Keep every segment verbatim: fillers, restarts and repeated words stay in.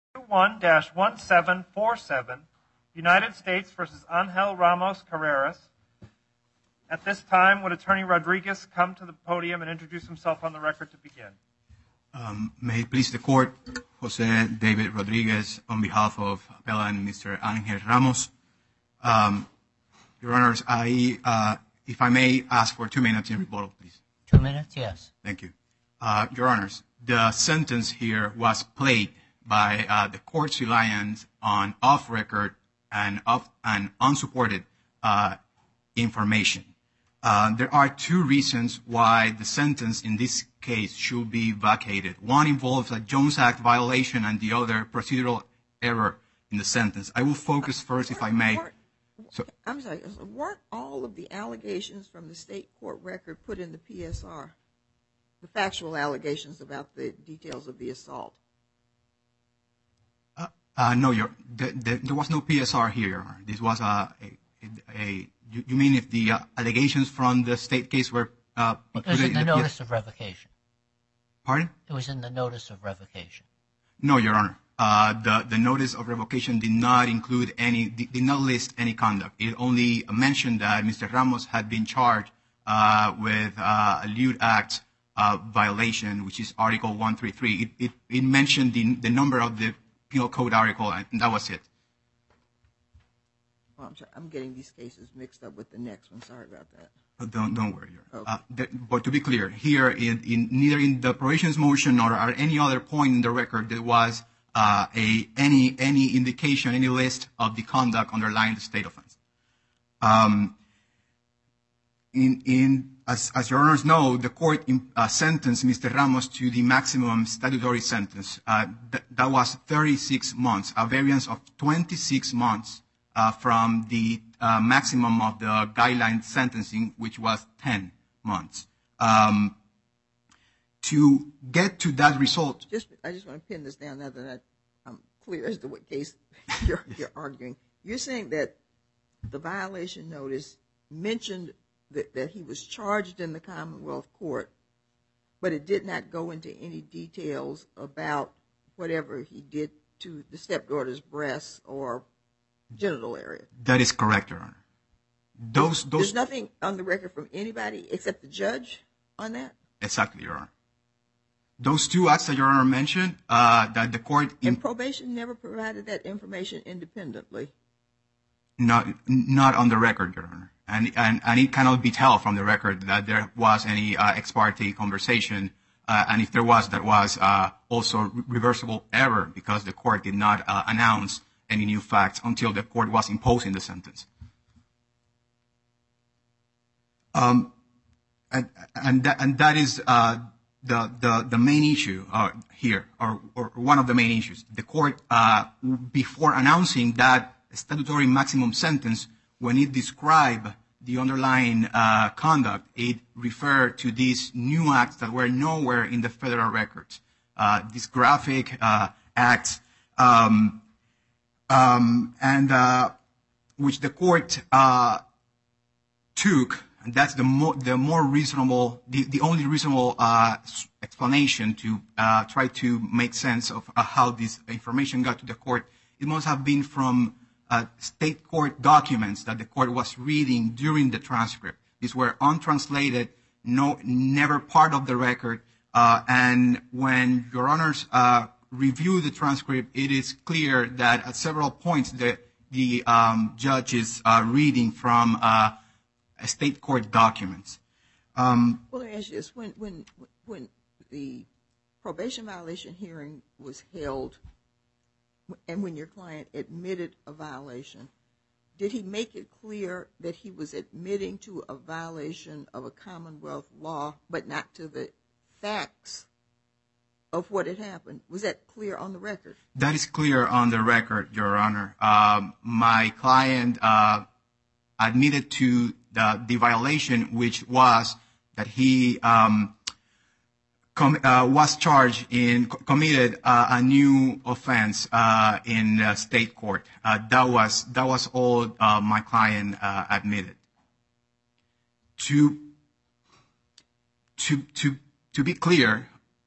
one dash one seven four seven, United States versus Angel Ramos Carreras. At this time, would Attorney Rodriguez come to the podium and introduce himself on the record to begin? Um, may it please the Court, Jose David Rodriguez, on behalf of appellant Mister Angel Ramos. Um, Your Honors, I, uh, if I may ask for two minutes in rebuttal, please. Two minutes, yes. Thank you. Uh, Your Honors, the sentence here was plagued by uh, the Court's reliance on off-record and, off and unsupported uh, information. Uh, there are two reasons why the sentence in this case should be vacated. One involves a Jones Act violation and the other procedural error in the sentence. I will focus first, if I may. So, I'm sorry, weren't all of the allegations from the state court record put in the P S R? The factual allegations about the details of the assault? Uh, uh, no, your, the, the, there was no P S R here, Your Honor. This was a, a, a you, you mean if the uh, allegations from the state case were uh, It was in the in notice yes. of revocation. Pardon? It was in the notice of revocation. No, Your Honor. Uh, the, the notice of revocation did not include any, did, did not list any conduct. It only mentioned that Mister Ramos had been charged uh, with uh, a lewd act uh, violation, which is Article one thirty-three. It, it, it mentioned the, the number of the Penal Code article, and that was it. Oh, I'm sorry, I'm getting these cases mixed up with the next one. Sorry about that. Oh, don't don't worry. Okay. Uh, the, but to be clear, here, in, in neither in the probation's motion or at any other point in the record, there was uh, a any any indication, any list of the conduct underlying the state offense. Um, in in as as your honors know, the court uh, sentenced Mister Ramos to the maximum statutory sentence. Uh, th- that was thirty-six months, a variance of twenty-six months. Uh, from the uh, maximum of the guideline sentencing, which was ten months. Um, to get to that result... Just, I just want to pin this down now that I, I'm clear as to what case you're, yes. you're arguing. You're saying that the violation notice mentioned that, that he was charged in the Commonwealth Court, but it did not go into any details about whatever he did to the stepdaughter's breasts or genital area. That is correct, Your Honor. Those, those, There's nothing on the record from anybody except the judge on that? Exactly, Your Honor. Those two acts that Your Honor mentioned, uh, that the court... And in, probation never provided that information independently? Not not on the record, Your Honor. And, and, and it cannot be told from the record that there was any uh, ex parte conversation. Uh, and if there was, that was uh, also reversible error because the court did not uh, announce any new facts until the court was imposing the sentence. Um, and, and, that, and that is uh, the, the, the main issue uh, here, or, or one of the main issues. The court, uh, before announcing that statutory maximum sentence, when it described the underlying uh, conduct, it referred to these new acts that were nowhere in the federal records. Uh, these graphic uh, acts, um, Um, and uh, which the court uh, took, and that's the, mo- the more reasonable, the, the only reasonable uh, explanation to uh, try to make sense of uh, how this information got to the court. It must have been from uh, state court documents that the court was reading during the transcript. These were untranslated, no, never part of the record. Uh, and when Your Honors uh, review the transcript, it is clear that at several points the, the um, judge is uh, reading from uh, state court documents. Um, well, let me ask you this. When, when, when the probation violation hearing was held and when your client admitted a violation, did he make it clear that he was admitting to a violation of a Commonwealth law but not to the facts of what had happened? Was that clear on the record? That is clear on the record, Your Honor. Um, my client uh, admitted to the, the violation, which was that he um, com- uh, was charged in, committed uh, a new offense uh, in uh, state court. Uh, that was that was all uh, my client uh, admitted. To to to to be clear,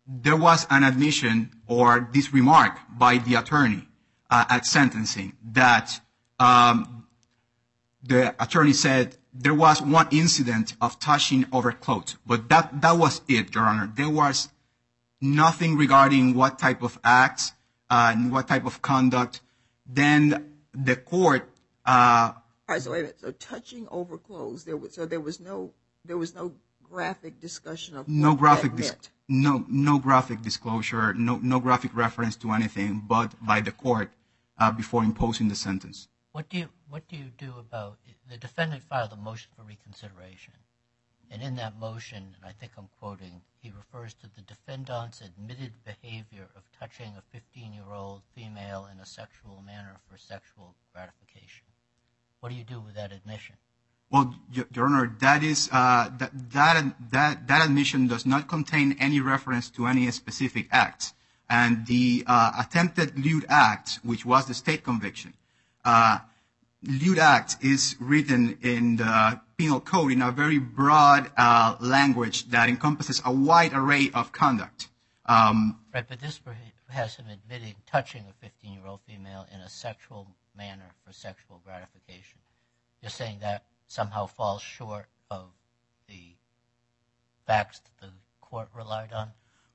there was an admission or this remark by the attorney uh, at sentencing that um, the attorney said there was one incident of touching over clothes, but that, that was it, Your Honor. There was nothing regarding what type of acts uh, and what type of conduct. Then the court. Uh, All right, so wait a minute. So touching over clothes, there was so there was no there was no graphic discussion of no what graphic that dis- meant. no no graphic disclosure, no no graphic reference to anything, but by the court uh, before imposing the sentence. What do you what do you do about the defendant filed a motion for reconsideration, and in that motion, and I think I'm quoting, he refers to the defendant's admitted behavior of touching a fifteen-year-old female in a sexual manner for sexual gratification. What do you do with that admission? Well, Your Honor, that is uh, that that that that admission does not contain any reference to any specific acts, and the uh, attempted lewd act, which was the state conviction. Uh, lewd act is written in the penal code in a very broad uh, language that encompasses a wide array of conduct. Um, right, but this has him admitting touching a fifteen-year-old female in a sexual manner for sexual gratification. You're saying that somehow falls short of the facts that the court relied on?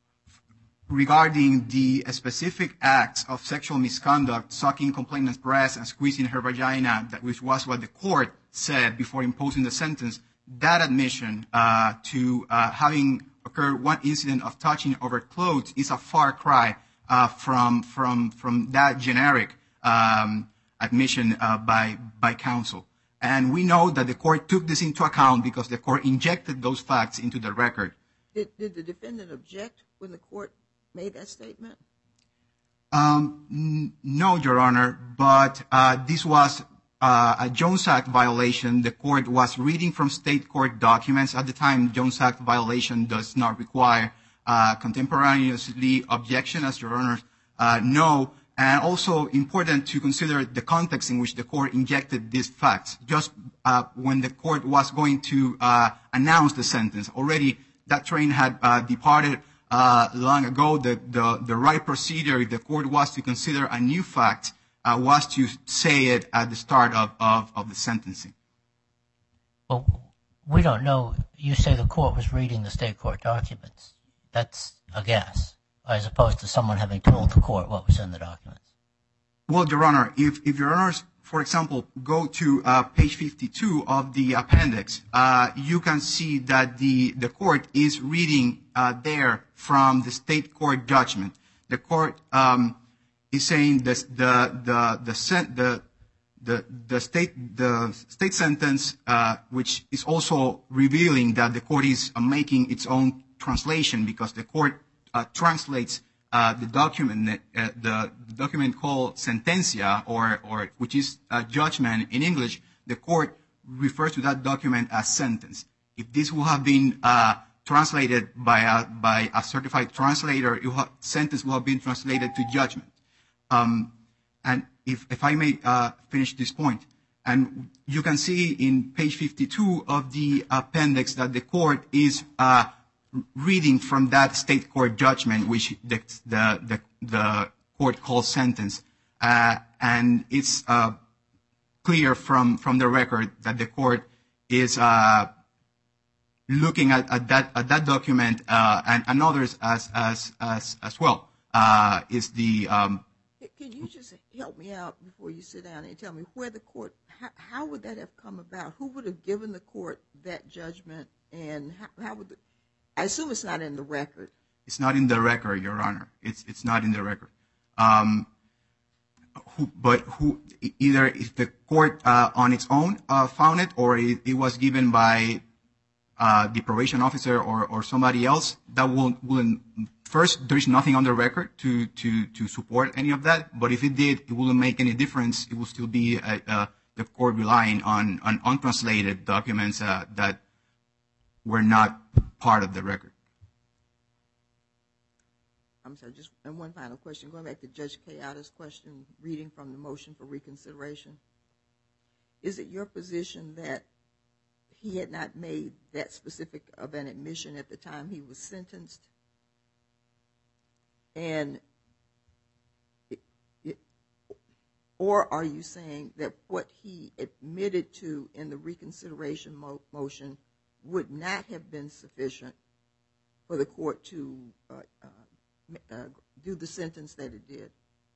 Regarding the specific acts of sexual misconduct, sucking complainant's breast and squeezing her vagina, that which was what the court said before imposing the sentence, that admission uh, to uh, having occurred one incident of touching over clothes is a far cry uh, from from from that generic um, admission uh, by by counsel. And we know that the court took this into account because the court injected those facts into the record. Did, did the defendant object when the court made that statement? Um, n- no, Your Honor, but uh, this was uh, a Jones Act violation. The court was reading from state court documents. At the time, Jones Act violation does not require uh, contemporaneously objection, as Your Honor uh, know. And also important to consider the context in which the court injected these facts. Just uh, when the court was going to uh, announce the sentence, already that train had uh, departed uh, long ago. The, the, the right procedure, if the court was to consider a new fact, uh, was to say it at the start of, of, of the sentencing. Well, we don't know. You say the court was reading the state court documents. That's a guess, as opposed to someone having told the court what was in the documents. Well, Your Honor, if, if Your Honors, for example, go to uh, page fifty-two of the appendix, uh, you can see that the, the court is reading uh, there from the state court judgment. The court um, is saying this, the, the, the, sen- the, the, the, state, the state sentence, uh, which is also revealing that the court is uh, making its own translation because the court Uh, translates uh, the document, uh, the, the document called sentencia, or, or which is a judgment in English. The court refers to that document as sentence. If this would have been uh, translated by a, by a certified translator, it would, sentence would have been translated to judgment. Um, and if, if I may uh, finish this point, and you can see in page fifty-two of the appendix that the court is uh, reading from that state court judgment, which the the the, the court calls sentence, uh, and it's uh, clear from from the record that the court is uh, looking at, at that at that document uh, and, and others as as as as well. Uh, is the um, Can you just help me out before you sit down and tell me where the court? How, how would that have come about? Who would have given the court that judgment, and how, how would the I assume it's not in the record. It's not in the record, Your Honor. It's it's not in the record. Um, who, but who either if the court uh, on its own uh, found it, or it, it was given by uh, the probation officer or, or somebody else, that will wouldn't. First, there is nothing on the record to, to, to support any of that. But if it did, it wouldn't make any difference. It would still be uh, uh, the court relying on, on untranslated documents uh, that were not part of the record. I'm sorry, just and one final question. Going back to Judge Kayada's question, reading from the motion for reconsideration, is it your position that he had not made that specific of an admission at the time he was sentenced? And it, it, or are you saying that what he admitted to in the reconsideration mo- motion would not have been sufficient for the court to uh, uh, uh, do the sentence that it did?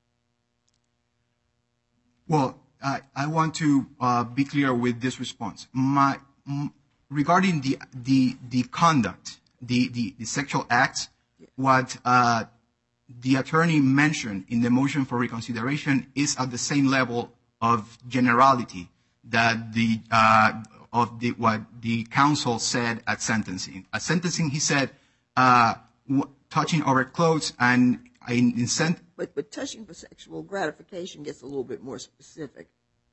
Well, I, I want to uh, be clear with this response. My, m- regarding the, the, the conduct, the, the, the sexual acts, yeah. what uh, the attorney mentioned in the motion for reconsideration is at the same level of generality that the uh, of the what the counsel said at sentencing. At sentencing, he said uh, w- touching over clothes and in, in sent- But but touching for sexual gratification gets a little bit more specific.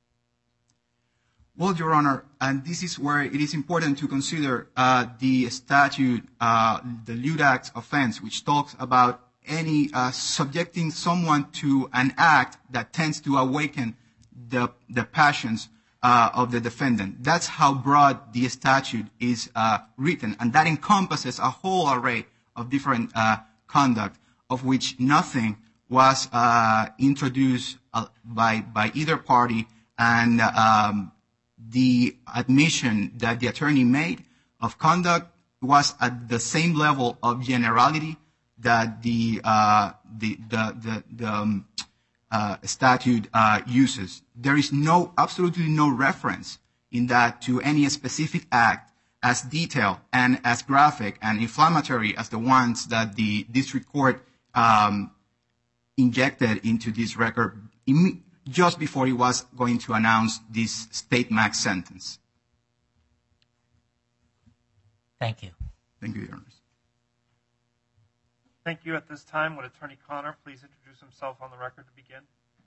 Well, Your Honor, and this is where it is important to consider uh, the statute, uh, the lewd acts offense, which talks about any uh, subjecting someone to an act that tends to awaken the the passions uh, of the defendant. That's how broad the statute is uh, written, and that encompasses a whole array of different uh, conduct, of which nothing was uh, introduced uh, by by either party, and um, the admission that the attorney made of conduct was at the same level of generality that the uh, the the the, the um, uh, statute uh, uses. There is no absolutely no reference in that to any specific act as detailed and as graphic and inflammatory as the ones that the district court um, injected into this record Im- just before he was going to announce this state max sentence. Thank you. Thank you, Your Honor. Thank you. At this time, would Attorney Connor please introduce himself on the record to begin?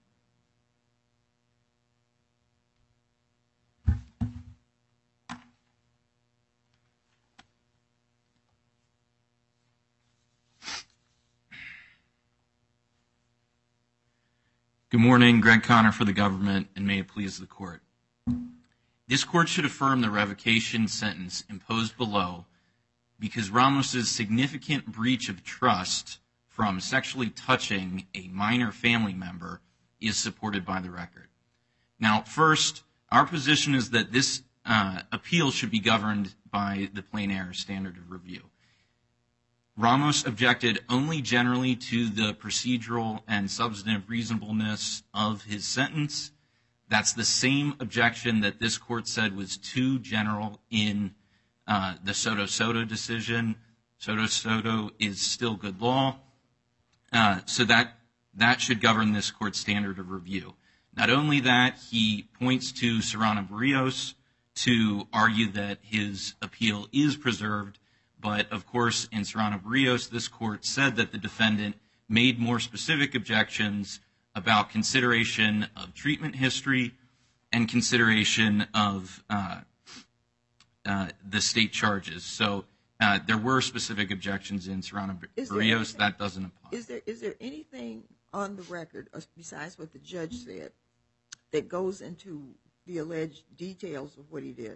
Good morning, Greg Connor for the government, and may it please the court. This court should affirm the revocation sentence imposed below because Ramos's significant breach of trust from sexually touching a minor family member is supported by the record. Now, first, our position is that this uh, appeal should be governed by the plain error standard of review. Ramos objected only generally to the procedural and substantive reasonableness of his sentence. That's the same objection that this court said was too general in uh, the Soto Soto decision. Soto Soto is still good law, uh, so that that should govern this court's standard of review. Not only that, he points to Serrano-Barrios to argue that his appeal is preserved, but of course in Serrano-Barrios, this court said that the defendant made more specific objections about consideration of treatment history and consideration of uh, uh, the state charges. So uh, there were specific objections in Serrano-Barrios. That doesn't apply. Is there is there anything on the record, besides what the judge said, that goes into the alleged details of what he did?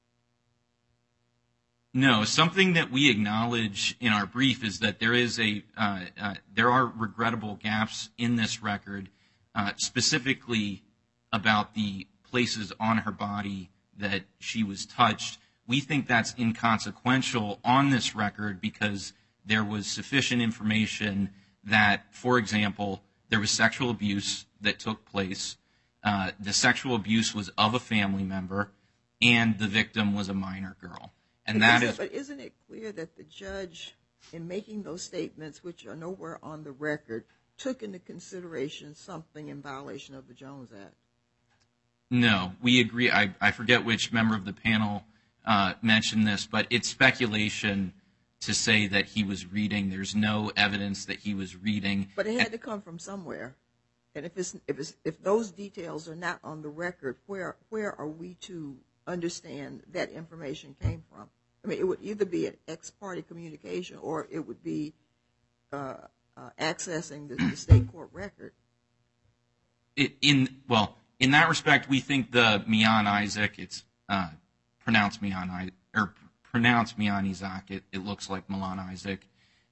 No. Something that we acknowledge in our brief is that there is a uh, uh, there are regrettable gaps in this record, uh, specifically about the places on her body that she was touched. We think that's inconsequential on this record because there was sufficient information that, for example, there was sexual abuse that took place. Uh, the sexual abuse was of a family member, and the victim was a minor girl. And but that isn't, is. But isn't it clear that the judge, in making those statements, which are nowhere on the record, took into consideration something in violation of the Jones Act? No, we agree. I, I forget which member of the panel uh, mentioned this, but it's speculation to say that he was reading. There's no evidence that he was reading. But it had to come from somewhere. And if it's, if it's, if those details are not on the record, where where are we to understand that information came from? I mean, it would either be an ex-parte communication or it would be uh, uh, accessing the, the state court record. It, in well, in that respect, we think the Mian Isaac, it's uh, pronounced Mian or pronounced Mian Isaac. It, it looks like Milan Isaac.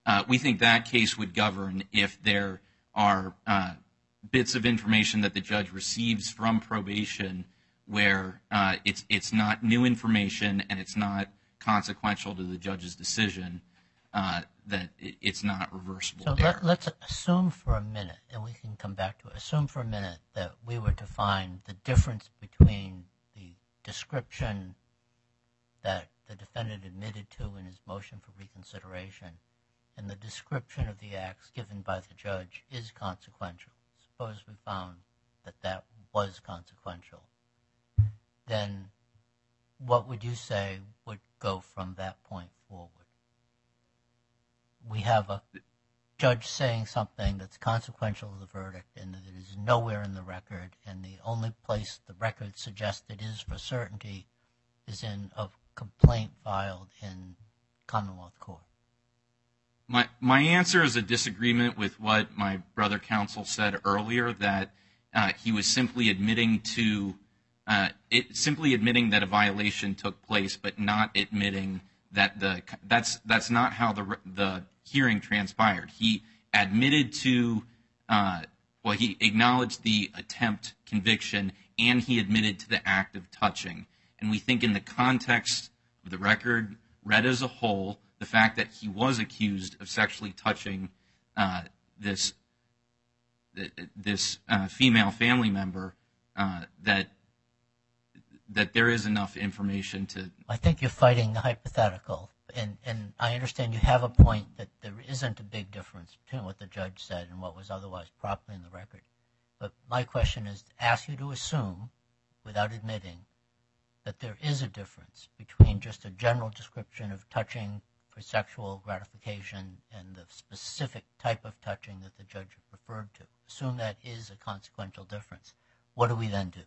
uh, we think that case would govern if there are uh, bits of information that the judge receives from probation where uh, it's it's not new information and it's not consequential to the judge's decision, uh, that it, it's not reversible So error. let, let's assume for a minute, and we can come back to it, assume for a minute that we were to find the difference between the description that the defendant admitted to in his motion for reconsideration and the description of the acts given by the judge is consequential. Suppose we found that that was consequential. Then what would you say would go from that point forward? We have a judge saying something that's consequential to the verdict and that it is nowhere in the record, and the only place the record suggests it is for certainty is in a complaint filed in Commonwealth Court. My my answer is a disagreement with what my brother counsel said earlier, that uh, he was simply admitting to uh, it simply admitting that a violation took place, but not admitting that the that's that's not how the the hearing transpired. He admitted to uh, well, he acknowledged the attempt conviction, and he admitted to the act of touching. And we think in the context of the record read as a whole, the fact that he was accused of sexually touching uh, this this uh, female family member, uh, that that there is enough information to. I think you're fighting the hypothetical, and, and I understand you have a point that there isn't a big difference between what the judge said and what was otherwise properly in the record. But my question is to ask you to assume, without admitting, that there is a difference between just a general description of touching for sexual gratification and the specific type of touching that the judge referred to. Assume that is a consequential difference. What do we then do?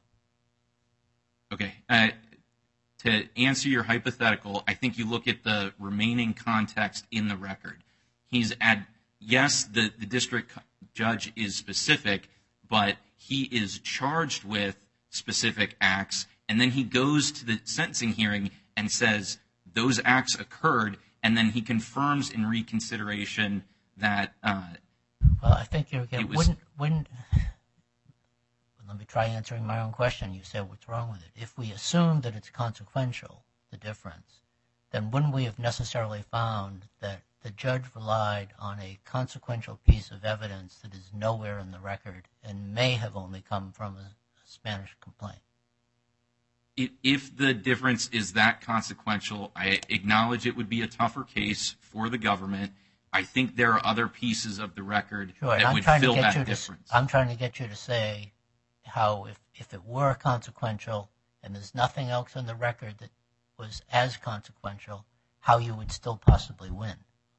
Okay. Uh, to answer your hypothetical, I think you look at the remaining context in the record. He's at, yes, the, the district judge is specific, but he is charged with specific acts, and then he goes to the sentencing hearing and says those acts occurred, and then he confirms in reconsideration that uh, well, I think you're getting, was, wouldn't, wouldn't, let me try answering my own question. You said, what's wrong with it? If we assume that it's consequential, the difference, then wouldn't we have necessarily found that the judge relied on a consequential piece of evidence that is nowhere in the record and may have only come from a, a Spanish complaint? If the difference is that consequential, I acknowledge it would be a tougher case for the government. I think there are other pieces of the record sure, that would fill that difference. To, I'm trying to get you to say how if, if it were consequential and there's nothing else in the record that was as consequential, how you would still possibly win.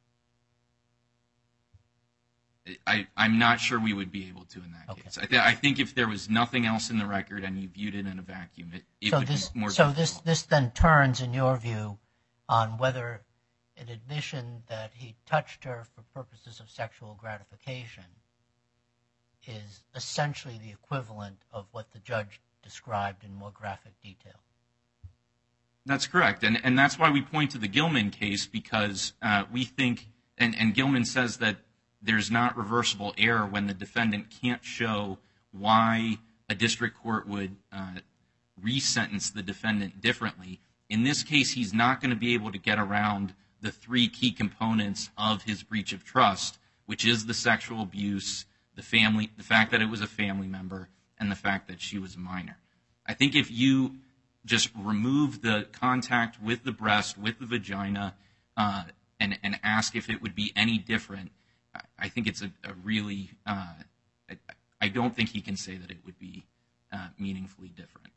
I, I'm not sure we would be able to in that okay. case. I, th- I think if there was nothing else in the record and you viewed it in a vacuum, it, it so would this, be more So difficult. this, this then turns, in your view, on whether an admission that he touched her for purposes of sexual gratification is essentially the equivalent of what the judge described in more graphic detail. That's correct. And, and that's why we point to the Gilman case, because uh, we think, and, and Gilman says that there's not reversible error when the defendant can't show why a district court would uh, resentence the defendant differently. In this case, he's not going to be able to get around the three key components of his breach of trust, which is the sexual abuse, the family, the fact that it was a family member, and the fact that she was a minor. I think if you just remove the contact with the breast, with the vagina, uh, and, and ask if it would be any different, I think it's a, a really, uh, I, I don't think he can say that it would be uh, meaningfully different.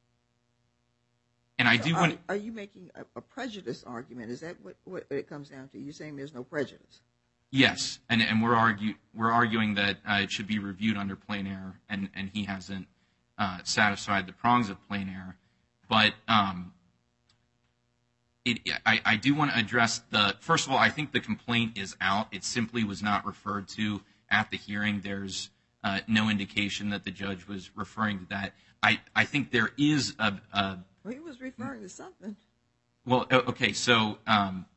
And I so do are, want. Are you making a, a prejudice argument? Is that what, what it comes down to? You're saying there's no prejudice? Yes, and and we're argue we're arguing that uh, it should be reviewed under plain error, and and he hasn't uh, satisfied the prongs of plain error. But um, it, I, I do want to address the, first of all, I think the complaint is out. It simply was not referred to at the hearing. There's uh, no indication that the judge was referring to that. I, I think there is a, a... Well, he was referring to something. Well, okay, so um,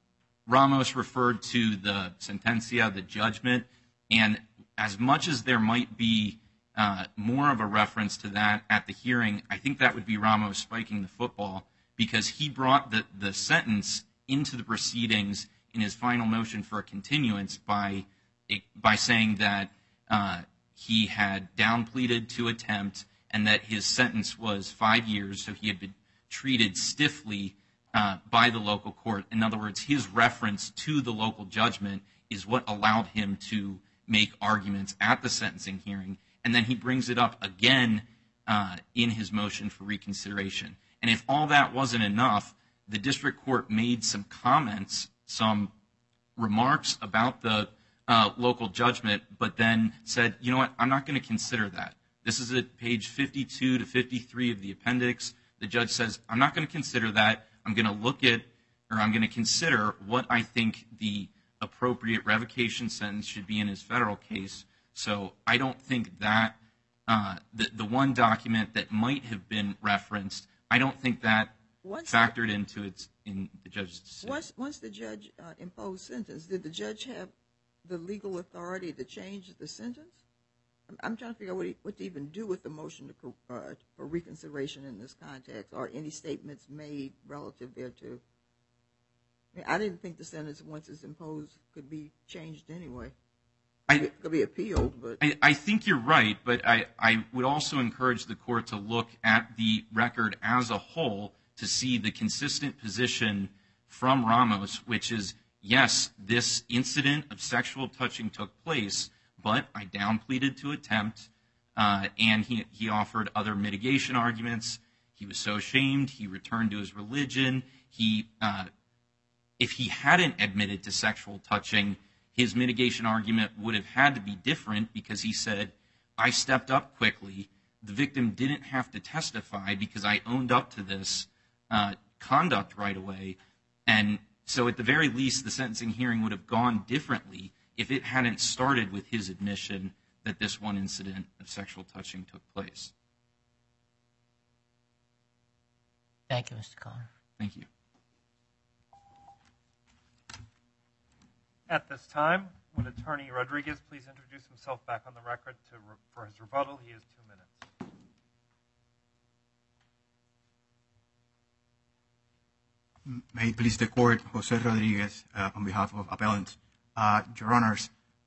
Ramos referred to the sentencia, the judgment, and as much as there might be uh, more of a reference to that at the hearing, I think that would be Ramos spiking the football, because he brought the, the sentence into the proceedings in his final motion for a continuance by by saying that uh, he had downpleaded to attempt and that his sentence was five years, so he had been treated stiffly uh, by the local court. In other words, his reference to the local judgment is what allowed him to make arguments at the sentencing hearing, and then he brings it up again uh, in his motion for reconsideration. And if all that wasn't enough, the district court made some comments, some remarks about the uh, local judgment, but then said, you know what, I'm not going to consider that. This is at page fifty-two to fifty-three of the appendix. The judge says, I'm not going to consider that. I'm going to look at, or I'm going to consider what I think the appropriate revocation sentence should be in his federal case. So I don't think that uh, the, the one document that might have been referenced, I don't think that once factored the, into its in the judge's decision. Once, once the judge uh, imposed sentence, did the judge have the legal authority to change the sentence? I'm, I'm trying to figure out what, he, what to even do with the motion to, uh, for reconsideration in this context, or any statements made relative thereto. I mean, I didn't think the sentence, once it's imposed, could be changed anyway. I, it could be appealed, but I, I think you're right, but I, I would also encourage the court to look at the record as a whole to see the consistent position from Ramos, which is, yes, this incident of sexual touching took place, but I downpleaded to attempt, uh, and he, he offered other mitigation arguments. He was so ashamed, he returned to his religion. He, uh, if he hadn't admitted to sexual touching, his mitigation argument would have had to be different, because he said, I stepped up quickly. The victim didn't have to testify because I owned up to this uh, conduct right away. And so at the very least, the sentencing hearing would have gone differently if it hadn't started with his admission that this one incident of sexual touching took place. Thank you, Mister Conner. Thank you. At this time, would Attorney Rodriguez please introduce himself back on the record to re- for his rebuttal? He has two minutes. May it please the court, Jose Rodriguez, uh, on behalf of appellants. Uh, Your Honors,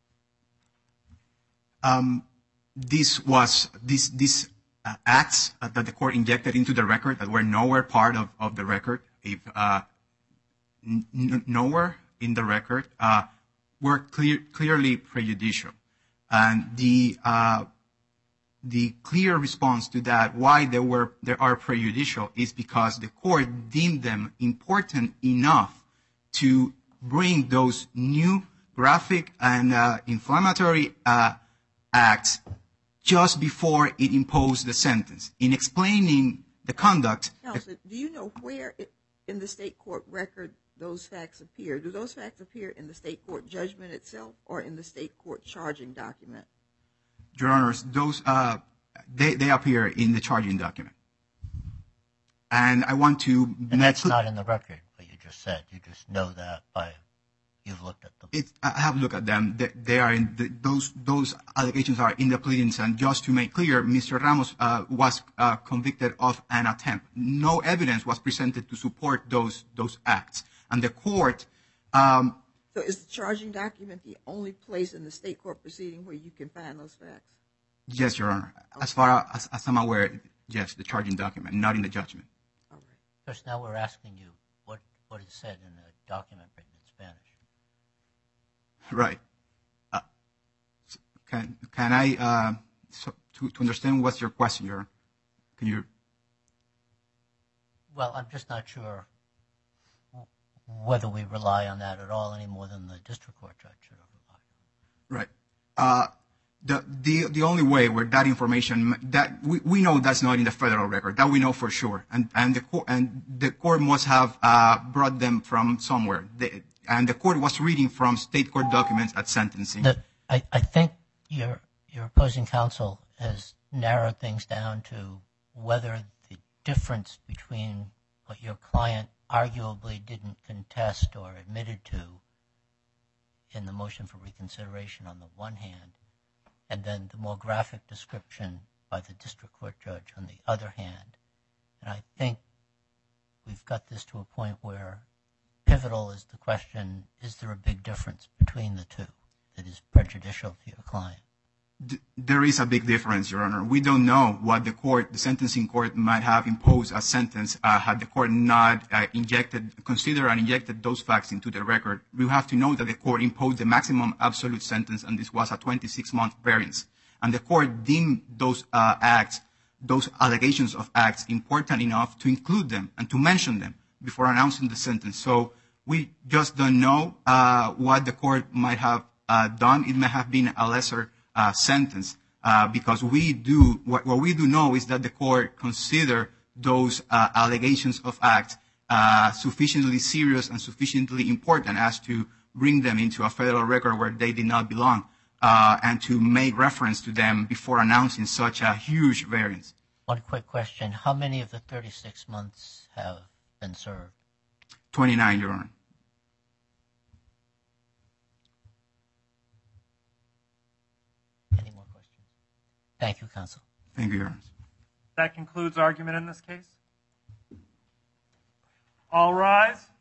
um, this was this these uh, acts uh, that the court injected into the record that were nowhere part of, of the record, if uh, n- n- nowhere in the record, uh, were clear, clearly prejudicial, and the uh, the clear response to that, why they were they are prejudicial, is because the court deemed them important enough to bring those new graphic and uh, inflammatory uh, acts just before it imposed the sentence. In explaining the conduct, Counsel, do you know where it, in the state court record those facts appear? Do those facts appear in the state court judgment itself or in the state court charging document? Your Honors, those uh, they they appear in the charging document, and I want to. And that's not in the record. What you just said, you just know that by you've looked at them. It, I have looked at them. They, they are in the, those those allegations are in the pleadings, and just to make clear, Mister Ramos uh, was uh, convicted of an attempt. No evidence was presented to support those those acts, and the court. Um, So is the charging document the only place in the state court proceeding where you can find those facts? Yes, Your Honor. As far as, as I'm aware, yes, the charging document, not in the judgment. All right. Because now we're asking you what, what is said in a document written in Spanish. Right. Uh, can can I uh, so to to understand what's your question, Your Honor? Can you? Well, I'm just not sure whether we rely on that at all any more than the district court judge should have relied on. Right. Uh, the the the only way where that information that we, we know that's not in the federal record, that we know for sure, and and the court and the court must have uh, brought them from somewhere. The, and the court was reading from state court documents at sentencing. The, I, I think your your opposing counsel has narrowed things down to whether the difference between what your client arguably didn't contest or admitted to in the motion for reconsideration on the one hand, and then the more graphic description by the district court judge on the other hand. And I think we've got this to a point where pivotal is the question, is there a big difference between the two that is prejudicial to your client? There is a big difference, Your Honor. We don't know what the court, the sentencing court, might have imposed as sentence uh, had the court not uh, injected, considered and injected those facts into the record. We have to know that the court imposed the maximum absolute sentence, and this was a twenty-six month variance. And the court deemed those uh, acts, those allegations of acts, important enough to include them and to mention them before announcing the sentence. So we just don't know uh, what the court might have uh, done. It may have been a lesser Uh, sentence, uh, because we do, what, what we do know is that the court consider those uh, allegations of acts uh, sufficiently serious and sufficiently important as to bring them into a federal record where they did not belong, uh, and to make reference to them before announcing such a huge variance. One quick question. How many of the thirty-six months have been served? twenty-nine, Your Honor. Any more questions? Thank you, counsel. Thank you, Your Honor. That concludes argument in this case. All rise.